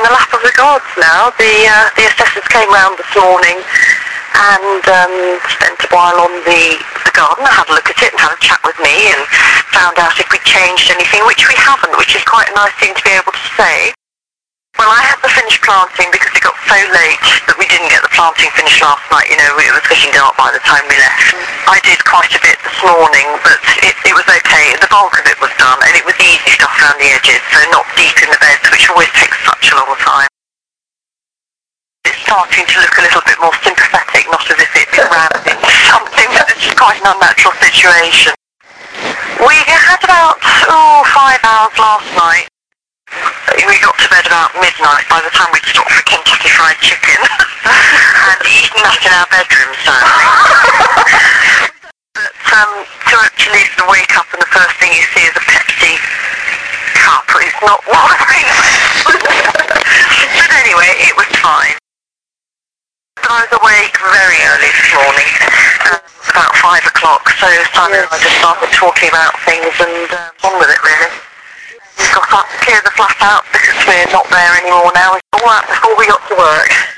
the lap of the gods now. The assessors came round this morning and spent a while on the garden. I had a look at it and had a chat with me and found out if we'd changed anything, which we haven't, which is quite a nice thing to be able to say. Well, I had to finish planting because it got so late that we didn't get the planting finished last night. You know, it was getting dark by the time we left. I did quite a bit this morning, but it was okay. The bulk of it was done, and it was easy stuff around the edges, so not deep in the beds, which always takes such a long time. It's starting to look a little bit more sympathetic, not as if it's rammed into something, but this is quite an unnatural situation. We had about 5 hours last night. We got to bed about midnight by the time we'd stopped for Kentucky Fried Chicken and eaten that in our bedroom, sadly. But to actually sort of wake up and the first thing you see is a Pepsi cup is not what I mean. But anyway, it was fine. But I was awake very early this morning, about 5 o'clock, so Simon and I just started talking about things and on with it really. We've got to clear the flat out because we're not there anymore now. All that before we got to work.